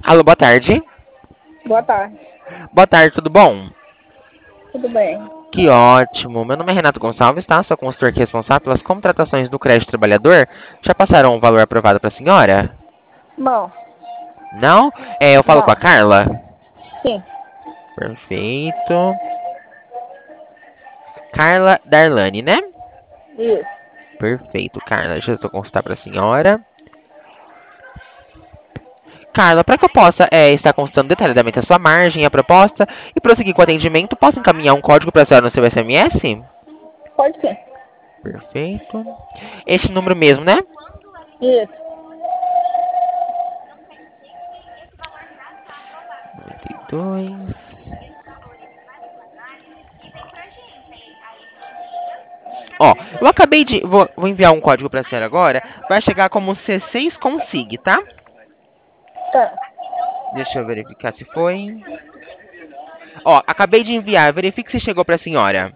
Alô, boa tarde. Boa tarde. Boa tarde, tudo bom? Tudo bem? Que ótimo. Meu nome é Renato Gonçalves, tá? Sou consultor aqui responsável pelas contratações do crédito trabalhador. Já passaram o valor aprovado para a senhora? Não, Não? Eu falo com a não. Carla? Sim, Perfeito. Carla Darlane, né? isso. Perfeito, Carla. Deixa eu só consultar para a senhora. Carla, para que eu possa estar consultando detalhadamente a sua margem, a proposta e prosseguir com o atendimento, posso encaminhar um código para a senhora no seu SMS? Pode ser. Perfeito. Este número mesmo, né? Isso. 92. Ó, eu acabei de. Vou enviar um código pra senhora agora. Vai chegar como C6 Consig, tá? Tá. Deixa eu verificar se foi. Ó, acabei de enviar. Verifique se chegou pra senhora.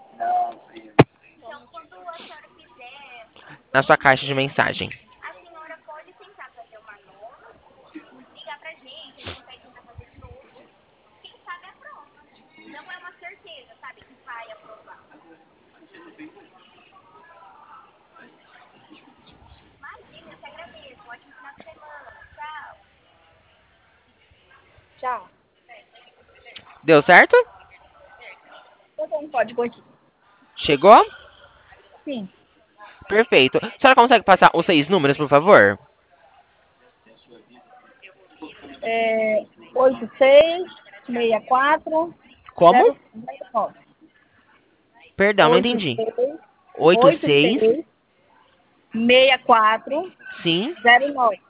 Na sua caixa de mensagem. Tchau. Deu certo? Eu tenho um código aqui. Chegou? Sim. Perfeito. A senhora consegue passar os 6 números, por favor? É 8664 Como? 009. Perdão, não entendi. 86 86. 86 64 Sim. 09.